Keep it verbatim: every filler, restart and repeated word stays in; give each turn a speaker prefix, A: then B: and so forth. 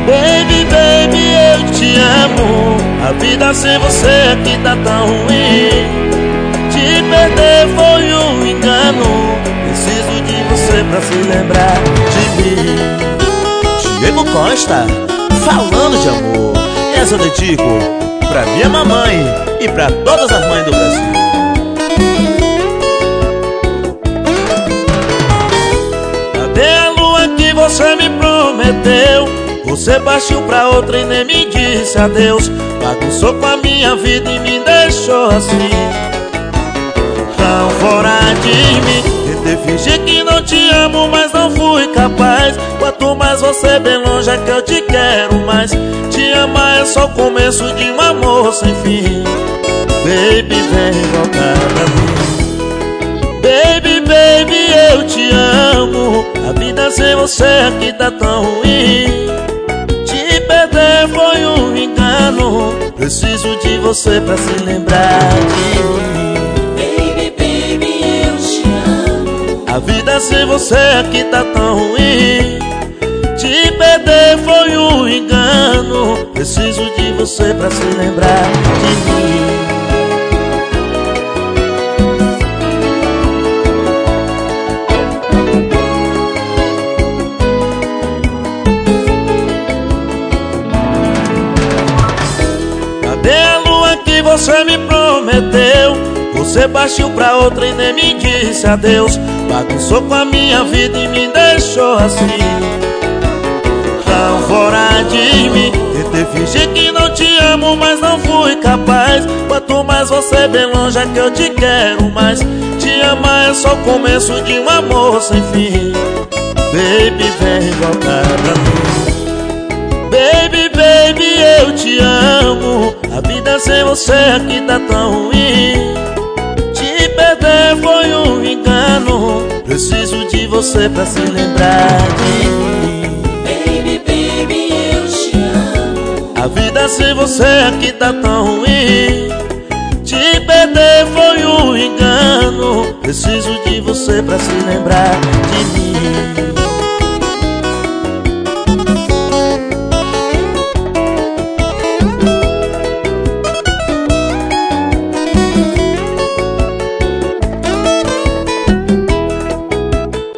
A: Baby, baby, eu te amo. A vida sem você aqui tá tão ruim. Te perder foi um engano. Preciso de você pra se lembrar de mim.
B: Diego Costa, falando de amor. Essa eu dedico pra minha mamãe e pra todas as mães do Brasil.
A: Cadê a lua que você me prometeu? Você partiu pra outra e nem me disse adeus. Bagunçou com a minha vida e me deixou assim, tão fora de mim. Tentei fingir que não te amo, mas não fui capaz. Quanto mais você bem longe é que eu te quero mais. Te amar é só o começo de um amor sem fim. Baby, vem voltar pra mim. Baby, baby, eu te amo. A vida sem você aqui tá tão ruim. Te perder foi um engano. Preciso de você pra se lembrar de mim.
C: Baby, baby, eu te amo.
A: A vida sem você aqui tá tão ruim. Te perder foi um engano. Preciso de você pra se lembrar de mim. Cadê a lua que você me prometeu? Você partiu pra outra e nem me disse adeus. Bagunçou com a minha vida e me deixou assim, tão fora de mim. Tentei fingir que não te amo, mas não fui capaz. Quanto mais você bem longe é que eu te quero mais. Te amar é só o começo de um amor sem fim. Baby, vem voltar pra mim. Baby, baby, eu te amo. A vida sem você aqui tá tão ruim. Te perder foi um engano. Preciso de você pra se lembrar de mim.
C: Baby, baby, eu te amo.
A: A vida sem você aqui tá tão ruim. Te perder foi um engano. Preciso de você pra se lembrar de mim.